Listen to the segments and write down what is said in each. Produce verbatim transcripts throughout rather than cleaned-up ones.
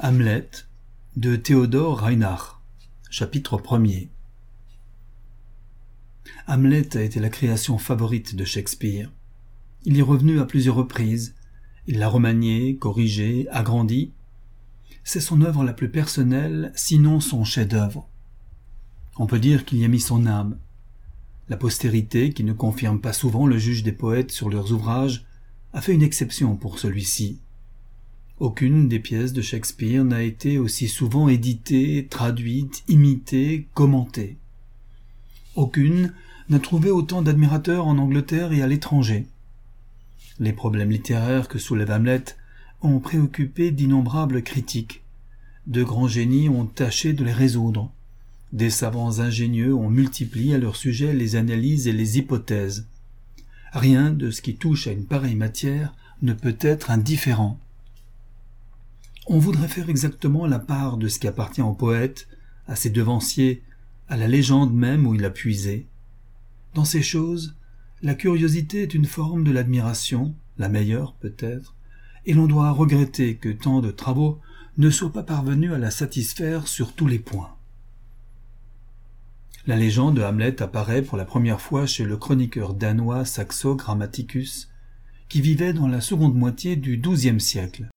Hamlet de Theodor Reinach. Chapitre premier. Hamlet a été la création favorite de Shakespeare. Il y est revenu à plusieurs reprises. Il l'a remanié, corrigé, agrandi. C'est son œuvre la plus personnelle, sinon son chef-d'œuvre. On peut dire qu'il y a mis son âme. La postérité, qui ne confirme pas souvent le juge des poètes sur leurs ouvrages, a fait une exception pour celui-ci. Aucune des pièces de Shakespeare n'a été aussi souvent éditée, traduite, imitée, commentée. Aucune n'a trouvé autant d'admirateurs en Angleterre et à l'étranger. Les problèmes littéraires que soulève Hamlet ont préoccupé d'innombrables critiques. De grands génies ont tâché de les résoudre. Des savants ingénieux ont multiplié à leur sujet les analyses et les hypothèses. Rien de ce qui touche à une pareille matière ne peut être indifférent. On voudrait faire exactement la part de ce qui appartient au poète, à ses devanciers, à la légende même où il a puisé. Dans ces choses, la curiosité est une forme de l'admiration, la meilleure peut-être, et l'on doit regretter que tant de travaux ne soient pas parvenus à la satisfaire sur tous les points. La légende de Hamlet apparaît pour la première fois chez le chroniqueur danois Saxo Grammaticus, qui vivait dans la seconde moitié du douzième siècle.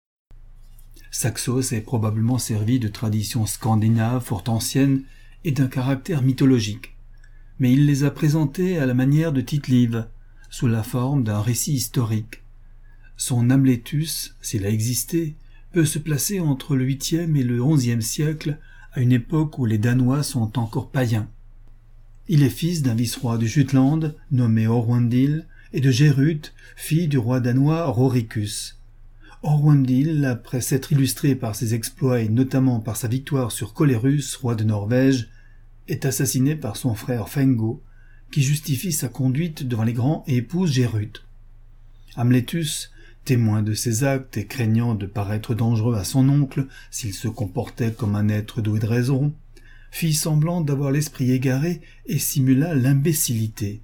Saxo s'est probablement servi de traditions scandinaves fort anciennes et d'un caractère mythologique, mais il les a présentées à la manière de Tite-Live, sous la forme d'un récit historique. Son Hamletus, s'il a existé, peut se placer entre le huitième et le onzième siècle, à une époque où les Danois sont encore païens. Il est fils d'un vice-roi du Jutland, nommé Orwandil, et de Gérut, fille du roi danois Roricus. Orwandil, après s'être illustré par ses exploits et notamment par sa victoire sur Colerus, roi de Norvège, est assassiné par son frère Fengo, qui justifie sa conduite devant les grands et épouse Gérut. Hamletus, témoin de ses actes et craignant de paraître dangereux à son oncle s'il se comportait comme un être doué de raison, fit semblant d'avoir l'esprit égaré et simula l'imbécilité.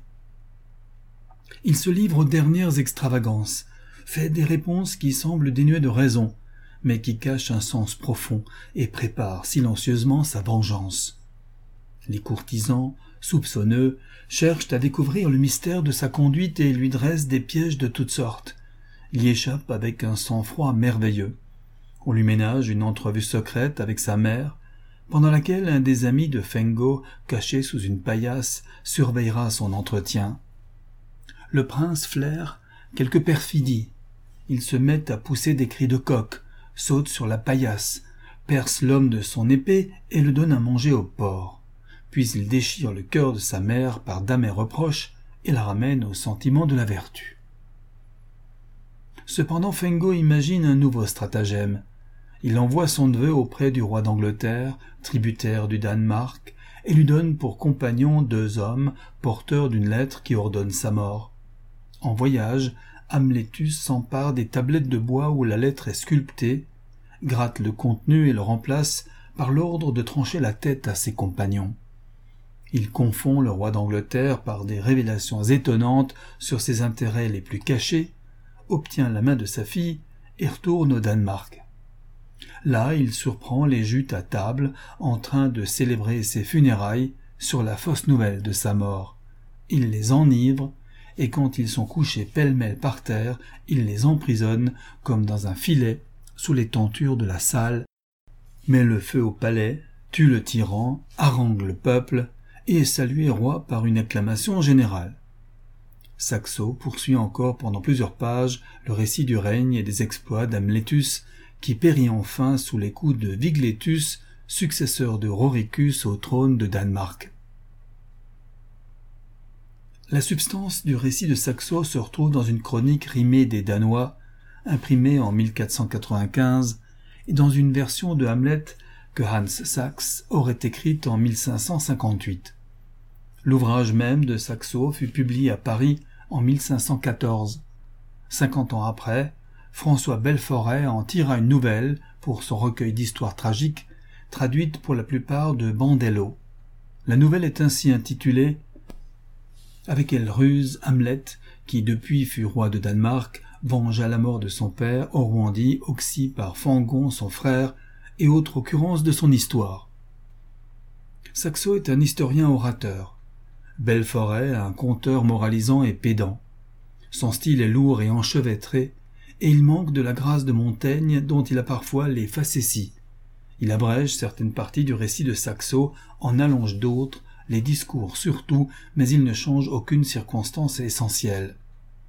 Il se livre aux dernières extravagances, fait des réponses qui semblent dénuées de raison, mais qui cachent un sens profond et préparent silencieusement sa vengeance. Les courtisans, soupçonneux, cherchent à découvrir le mystère de sa conduite et lui dressent des pièges de toutes sortes. Il y échappe avec un sang-froid merveilleux. On lui ménage une entrevue secrète avec sa mère, pendant laquelle un des amis de Fengo, caché sous une paillasse, surveillera son entretien. Le prince flaire quelque perfidie. Il se met à pousser des cris de coq, saute sur la paillasse, perce l'homme de son épée et le donne à manger au porc. Puis il déchire le cœur de sa mère par d'amers reproches et la ramène au sentiment de la vertu. Cependant Fengo imagine un nouveau stratagème. Il envoie son neveu auprès du roi d'Angleterre, tributaire du Danemark, et lui donne pour compagnons deux hommes porteurs d'une lettre qui ordonne sa mort. En voyage, Hamletus s'empare des tablettes de bois où la lettre est sculptée, gratte le contenu et le remplace par l'ordre de trancher la tête à ses compagnons. Il confond le roi d'Angleterre par des révélations étonnantes sur ses intérêts les plus cachés, obtient la main de sa fille et retourne au Danemark. Là, il surprend les Jutes à table en train de célébrer ses funérailles sur la fausse nouvelle de sa mort. Il les enivre et quand ils sont couchés pêle-mêle par terre, il les emprisonne comme dans un filet sous les tentures de la salle, met le feu au palais, tue le tyran, harangue le peuple et est salué roi par une acclamation générale. Saxo poursuit encore pendant plusieurs pages le récit du règne et des exploits d'Hamletus, qui périt enfin sous les coups de Vigletus, successeur de Roricus au trône de Danemark. La substance du récit de Saxo se retrouve dans une chronique rimée des Danois, imprimée en mille quatre cent quatre-vingt-quinze, et dans une version de Hamlet que Hans Sachs aurait écrite en mille cinq cent cinquante-huit. L'ouvrage même de Saxo fut publié à Paris en mille cinq cent quatorze. Cinquante ans après, François Belforêt en tira une nouvelle pour son recueil d'histoires tragiques, traduite pour la plupart de Bandello. La nouvelle est ainsi intitulée « Avec elle ruse Hamlet, qui depuis fut roi de Danemark, venge à la mort de son père, Orwandi, oxy par Fangon, son frère, et autres occurrences de son histoire. Saxo est un historien orateur. Belforêt, un conteur moralisant et pédant. Son style est lourd et enchevêtré, et il manque de la grâce de Montaigne dont il a parfois les facéties. Il abrège certaines parties du récit de Saxo, en allonge d'autres, les discours surtout, mais il ne change aucune circonstance essentielle.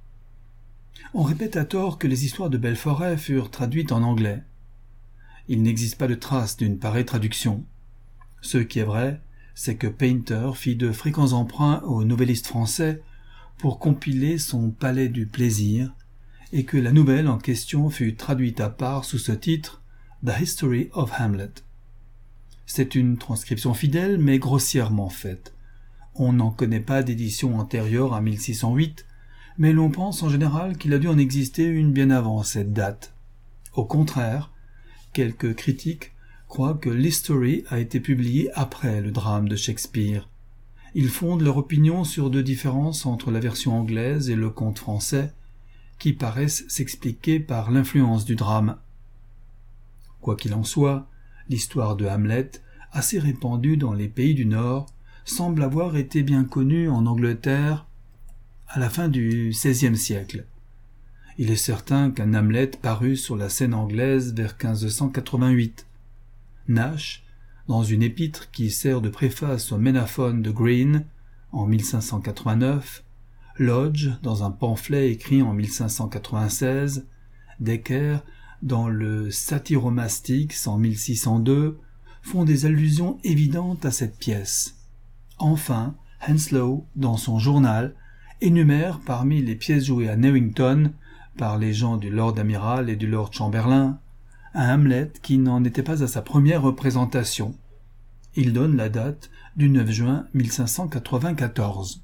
On répète à tort que les histoires de Belforêt furent traduites en anglais. Il n'existe pas de trace d'une pareille traduction. Ce qui est vrai, c'est que Painter fit de fréquents emprunts aux nouvellistes français pour compiler son Palais du plaisir, et que la nouvelle en question fut traduite à part sous ce titre « The History of Hamlet ». C'est une transcription fidèle mais grossièrement faite. On n'en connaît pas d'édition antérieure à mille six cent huit, mais l'on pense en général qu'il a dû en exister une bien avant cette date. Au contraire, quelques critiques croient que l'History a été publiée après le drame de Shakespeare. Ils fondent leur opinion sur deux différences entre la version anglaise et le conte français, qui paraissent s'expliquer par l'influence du drame. Quoi qu'il en soit, l'histoire de Hamlet, assez répandue dans les pays du Nord, semble avoir été bien connue en Angleterre à la fin du seizième siècle. Il est certain qu'un Hamlet parut sur la scène anglaise vers quinze cent quatre-vingt-huit. Nash, dans une épître qui sert de préface au Ménaphone de Greene en mille cinq cent quatre-vingt-neuf, Lodge dans un pamphlet écrit en mille cinq cent quatre-vingt-seize, Dekker dans le Satyromastix en mille six cent deux, font des allusions évidentes à cette pièce. Enfin, Henslow, dans son journal, énumère parmi les pièces jouées à Newington par les gens du Lord Amiral et du Lord Chamberlain un Hamlet qui n'en était pas à sa première représentation. Il donne la date du neuf juin mille cinq cent quatre-vingt-quatorze.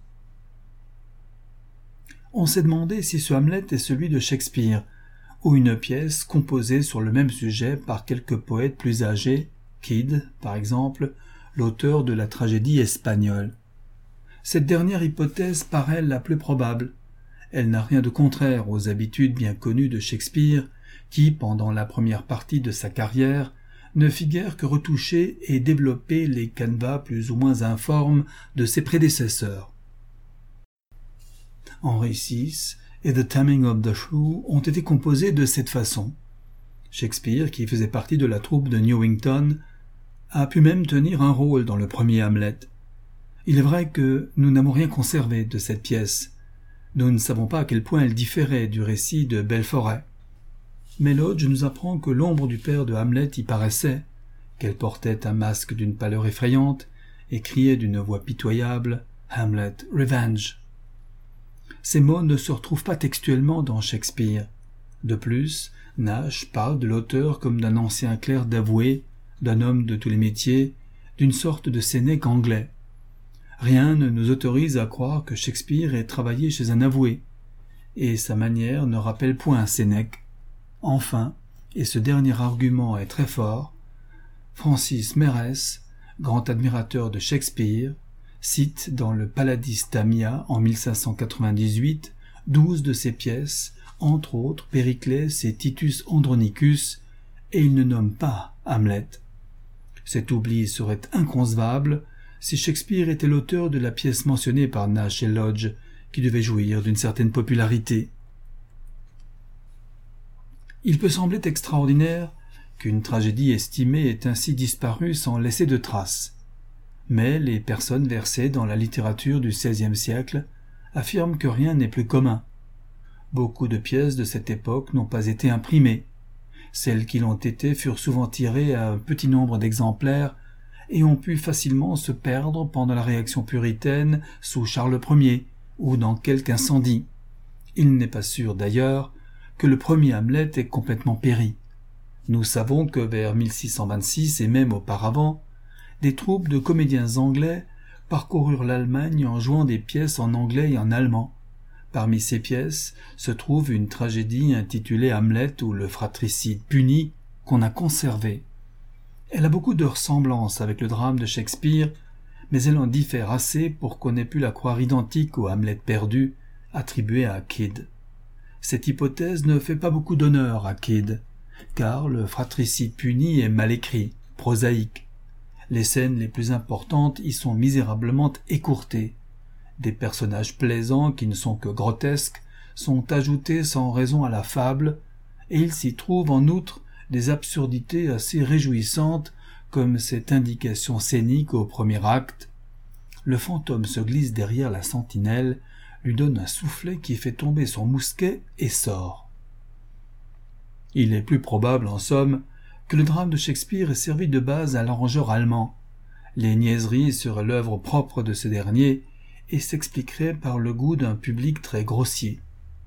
On s'est demandé si ce Hamlet est celui de Shakespeare, ou une pièce composée sur le même sujet par quelques poètes plus âgés, Kyd, par exemple, l'auteur de la tragédie espagnole. Cette dernière hypothèse paraît la plus probable. Elle n'a rien de contraire aux habitudes bien connues de Shakespeare, qui, pendant la première partie de sa carrière, ne fit guère que retoucher et développer les canevas plus ou moins informes de ses prédécesseurs. Henry six et The Taming of the Shrew ont été composés de cette façon. Shakespeare, qui faisait partie de la troupe de Newington, a pu même tenir un rôle dans le premier Hamlet. Il est vrai que nous n'avons rien conservé de cette pièce. Nous ne savons pas à quel point elle différait du récit de Belforêt. Mais Lodge nous apprend que l'ombre du père de Hamlet y paraissait, qu'elle portait un masque d'une pâleur effrayante et criait d'une voix pitoyable « Hamlet, revenge !» Ces mots ne se retrouvent pas textuellement dans Shakespeare. De plus, Nash parle de l'auteur comme d'un ancien clerc d'avoué, d'un homme de tous les métiers, d'une sorte de Sénèque anglais. Rien ne nous autorise à croire que Shakespeare ait travaillé chez un avoué, et sa manière ne rappelle point Sénèque. Enfin, et ce dernier argument est très fort, Francis Mérès, grand admirateur de Shakespeare, cite dans le Paladis Tamia en mille cinq cent quatre-vingt-dix-huit douze de ses pièces, entre autres Périclès et Titus Andronicus, et il ne nomme pas Hamlet. Cet oubli serait inconcevable si Shakespeare était l'auteur de la pièce mentionnée par Nash et Lodge, qui devait jouir d'une certaine popularité. Il peut sembler extraordinaire qu'une tragédie estimée ait ainsi disparu sans laisser de traces. Mais les personnes versées dans la littérature du seizième siècle affirment que rien n'est plus commun. Beaucoup de pièces de cette époque n'ont pas été imprimées. Celles qui l'ont été furent souvent tirées à un petit nombre d'exemplaires et ont pu facilement se perdre pendant la réaction puritaine sous Charles Ier ou dans quelque incendie. Il n'est pas sûr d'ailleurs que le premier Hamlet ait complètement péri. Nous savons que vers mille six cent vingt-six et même auparavant, des troupes de comédiens anglais parcoururent l'Allemagne en jouant des pièces en anglais et en allemand. Parmi ces pièces se trouve une tragédie intitulée Hamlet ou le fratricide puni qu'on a conservée. Elle a beaucoup de ressemblances avec le drame de Shakespeare, mais elle en diffère assez pour qu'on ait pu la croire identique au Hamlet perdu attribué à Kyd. Cette hypothèse ne fait pas beaucoup d'honneur à Kidd, car le fratricide puni est mal écrit, prosaïque. Les scènes les plus importantes y sont misérablement écourtées. Des personnages plaisants qui ne sont que grotesques sont ajoutés sans raison à la fable, et il s'y trouve en outre des absurdités assez réjouissantes comme cette indication scénique au premier acte. Le fantôme se glisse derrière la sentinelle, lui donne un soufflet qui fait tomber son mousquet et sort. Il est plus probable, en somme, que le drame de Shakespeare ait servi de base à l'arrangeur allemand. Les niaiseries seraient l'œuvre propre de ce dernier et s'expliqueraient par le goût d'un public très grossier.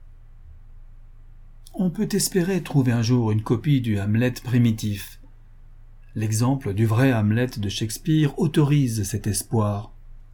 On peut espérer trouver un jour une copie du Hamlet primitif. L'exemple du vrai Hamlet de Shakespeare autorise cet espoir.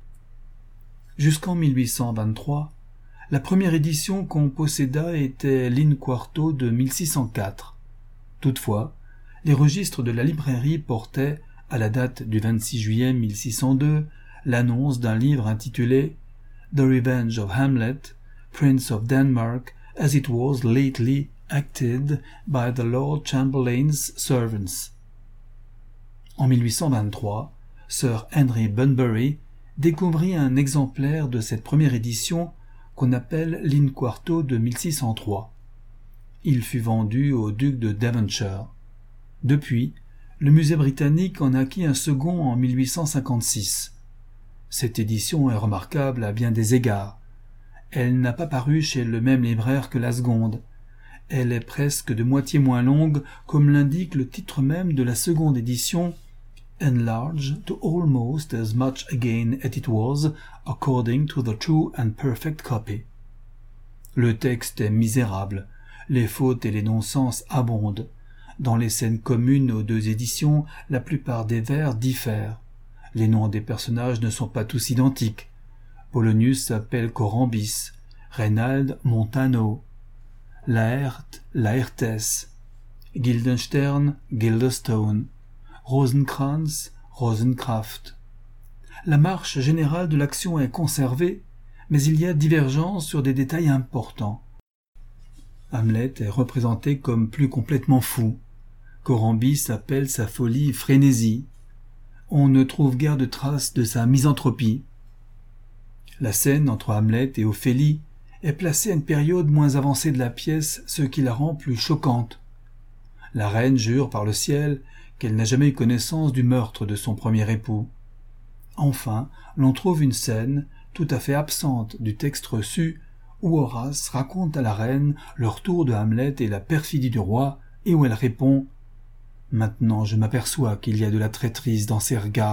Jusqu'en mille huit cent vingt-trois, la première édition qu'on posséda était l'In-Quarto de mille six cent quatre. Toutefois, les registres de la librairie portaient, à la date du vingt-six juillet mille six cent deux, l'annonce d'un livre intitulé « The Revenge of Hamlet, Prince of Denmark, as it was lately acted by the Lord Chamberlain's servants ». En mille huit cent vingt-trois, Sir Henry Bunbury découvrit un exemplaire de cette première édition qu'on appelle l'In-Quarto de mille six cent trois. Il fut vendu au duc de Devonshire. Depuis, le musée britannique en acquit un second en mille huit cent cinquante-six. Cette édition est remarquable à bien des égards. Elle n'a pas paru chez le même libraire que la seconde. Elle est presque de moitié moins longue, comme l'indique le titre même de la seconde édition, enlarged to almost as much again as it was, according to the true and perfect copy. Le texte est misérable, les fautes et les non-sens abondent. Dans les scènes communes aux deux éditions, la plupart des vers diffèrent. Les noms des personnages ne sont pas tous identiques. Polonius s'appelle Corambis, Reynald Montano, Laert Laertes, Guildenstern Guildestone, Rosencrantz Rosencraft. La marche générale de l'action est conservée, mais il y a divergence sur des détails importants. Hamlet est représenté comme plus complètement fou. Corambis appelle sa folie frénésie. On ne trouve guère de traces de sa misanthropie. La scène entre Hamlet et Ophélie est placée à une période moins avancée de la pièce, ce qui la rend plus choquante. La reine jure par le ciel qu'elle n'a jamais eu connaissance du meurtre de son premier époux. Enfin, l'on trouve une scène, tout à fait absente du texte reçu, où Horace raconte à la reine le retour de Hamlet et la perfidie du roi, et où elle répond « Maintenant je m'aperçois qu'il y a de la traîtrise dans ses regards ».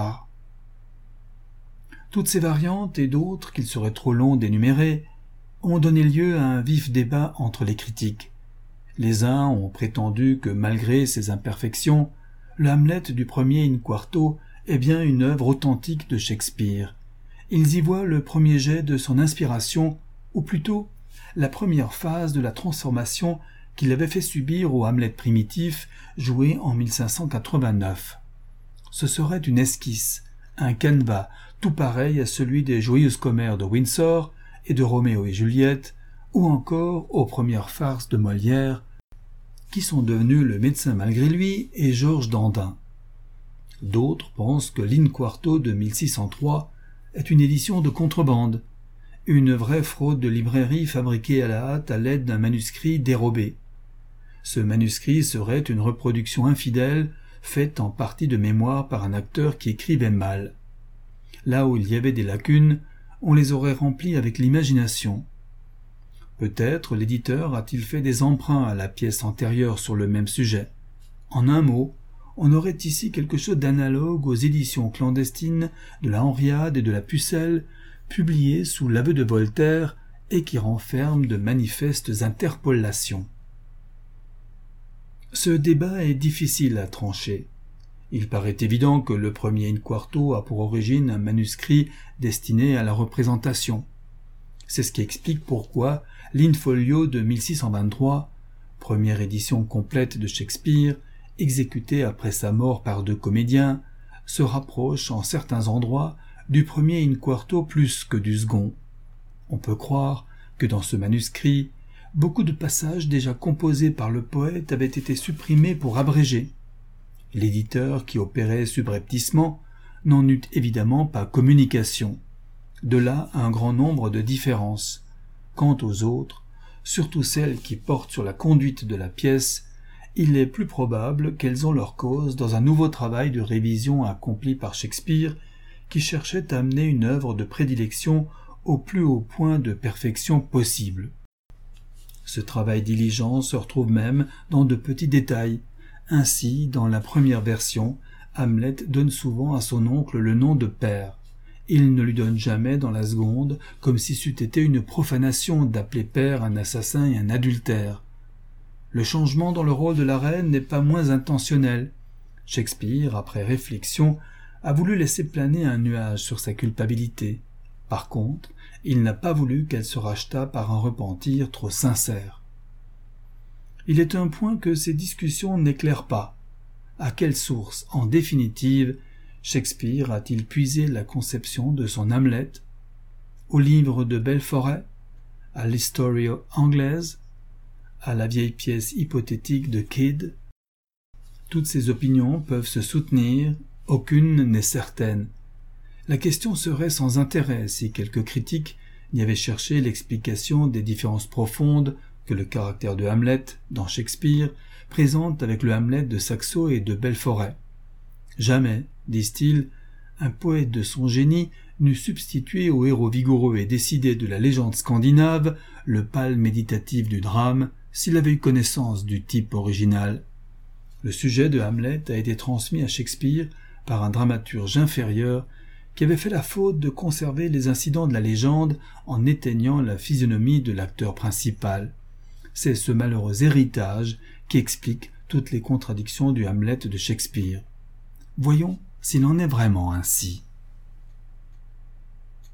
Toutes ces variantes et d'autres qu'il serait trop long d'énumérer ont donné lieu à un vif débat entre les critiques. Les uns ont prétendu que malgré ses imperfections, le Hamlet du premier In-Quarto est bien une œuvre authentique de Shakespeare. Ils y voient le premier jet de son inspiration, ou plutôt la première phase de la transformation qu'il avait fait subir au Hamlet primitif joué en mille cinq cent quatre-vingt-neuf. Ce serait une esquisse, un canevas tout pareil à celui des Joyeuses Commères de Windsor et de Roméo et Juliette, ou encore aux premières farces de Molière, qui sont devenues Le Médecin malgré lui et Georges Dandin. D'autres pensent que l'In-Quarto de mille six cent trois est une édition de contrebande, une vraie fraude de librairie fabriquée à la hâte à l'aide d'un manuscrit dérobé. Ce manuscrit serait une reproduction infidèle, faite en partie de mémoire par un acteur qui écrivait mal. Là où il y avait des lacunes, on les aurait remplies avec l'imagination. Peut-être l'éditeur a-t-il fait des emprunts à la pièce antérieure sur le même sujet. En un mot, on aurait ici quelque chose d'analogue aux éditions clandestines de la Henriade et de la Pucelle, publiées sous l'aveu de Voltaire et qui renferment de manifestes interpolations. Ce débat est difficile à trancher. Il paraît évident que le premier In-Quarto a pour origine un manuscrit destiné à la représentation. C'est ce qui explique pourquoi l'In-Folio de mille six cent vingt-trois, première édition complète de Shakespeare, exécutée après sa mort par deux comédiens, se rapproche en certains endroits du premier In-Quarto plus que du second. On peut croire que dans ce manuscrit, beaucoup de passages déjà composés par le poète avaient été supprimés pour abréger. L'éditeur, qui opérait subrepticement, n'en eut évidemment pas communication. De là un grand nombre de différences. Quant aux autres, surtout celles qui portent sur la conduite de la pièce, il est plus probable qu'elles ont leur cause dans un nouveau travail de révision accompli par Shakespeare, qui cherchait à amener une œuvre de prédilection au plus haut point de perfection possible. Ce travail diligent se retrouve même dans de petits détails. Ainsi, dans la première version, Hamlet donne souvent à son oncle le nom de père. Il ne lui donne jamais dans la seconde, comme si c'eût été une profanation d'appeler père un assassin et un adultère. Le changement dans le rôle de la reine n'est pas moins intentionnel. Shakespeare, après réflexion, a voulu laisser planer un nuage sur sa culpabilité. Par contre, il n'a pas voulu qu'elle se rachetât par un repentir trop sincère. Il est un point que ces discussions n'éclairent pas. À quelle source, en définitive, Shakespeare a-t-il puisé la conception de son Hamlet? Au livre de Belforêt? À l'Historia anglaise? À la vieille pièce hypothétique de Kyd? Toutes ces opinions peuvent se soutenir, aucune n'est certaine. La question serait sans intérêt si quelques critiques n'y avaient cherché l'explication des différences profondes que le caractère de Hamlet, dans Shakespeare, présente avec le Hamlet de Saxo et de Belforêt. Jamais, disent-ils, un poète de son génie n'eût substitué au héros vigoureux et décidé de la légende scandinave le pâle méditatif du drame, s'il avait eu connaissance du type original. Le sujet de Hamlet a été transmis à Shakespeare par un dramaturge inférieur qui avait fait la faute de conserver les incidents de la légende en éteignant la physionomie de l'acteur principal. C'est ce malheureux héritage qui explique toutes les contradictions du Hamlet de Shakespeare. Voyons s'il en est vraiment ainsi.